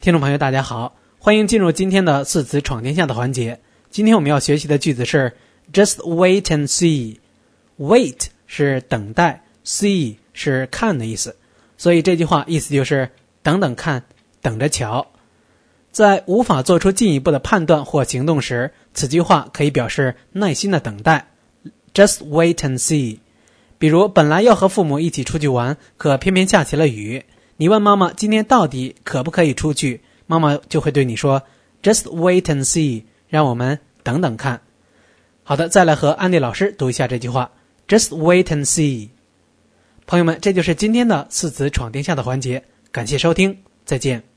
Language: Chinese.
听众朋友大家好，欢迎进入今天的四词闯天下的环节。今天我们要学习的句子是 Just wait and see。 Wait 是等待， see 是看的意思，所以这句话意思就是等等看，等着瞧。在无法做出进一步的判断或行动时，此句话可以表示耐心的等待。 Just wait and see。 比如本来要和父母一起出去玩，可偏偏下起了雨，你问妈妈今天到底可不可以出去，妈妈就会对你说 Just wait and see， 让我们等等看。好的，再来和安迪老师读一下这句话 Just wait and see。 朋友们，这就是今天的四词闯天下的环节，感谢收听，再见。